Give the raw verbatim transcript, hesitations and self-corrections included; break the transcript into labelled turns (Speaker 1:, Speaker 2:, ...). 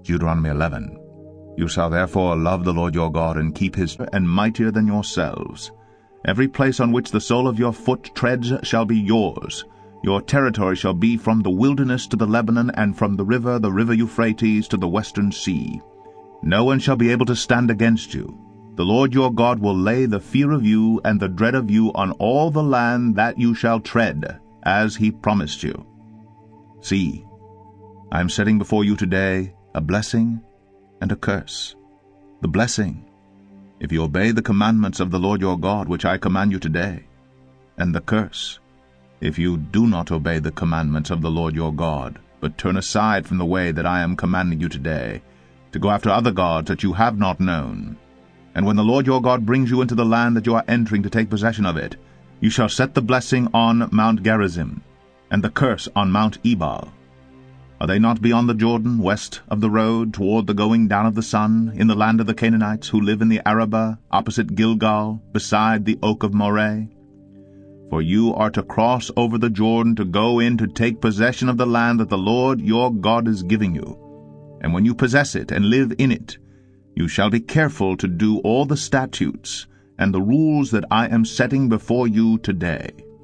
Speaker 1: Deuteronomy eleven. You shall therefore love the Lord your God, and keep his and mightier than yourselves. Every place on which the sole of your foot treads shall be yours. Your territory shall be from the wilderness to the Lebanon, and from the river, the river Euphrates, to the western sea. No one shall be able to stand against you. The Lord your God will lay the fear of you and the dread of you on all the land that you shall tread, as he promised you. See, I am setting before you today a blessing and a curse. The blessing, if you obey the commandments of the Lord your God, which I command you today, and the curse, if you do not obey the commandments of the Lord your God, but turn aside from the way that I am commanding you today, to go after other gods that you have not known. And when the Lord your God brings you into the land that you are entering to take possession of it, you shall set the blessing on Mount Gerizim, and the curse on Mount Ebal. Are they not beyond the Jordan, west of the road, toward the going down of the sun, in the land of the Canaanites, who live in the Arabah, opposite Gilgal, beside the oak of Moreh? For you are to cross over the Jordan to go in to take possession of the land that the Lord your God is giving you. And when you possess it and live in it, you shall be careful to do all the statutes and the rules that I am setting before you today.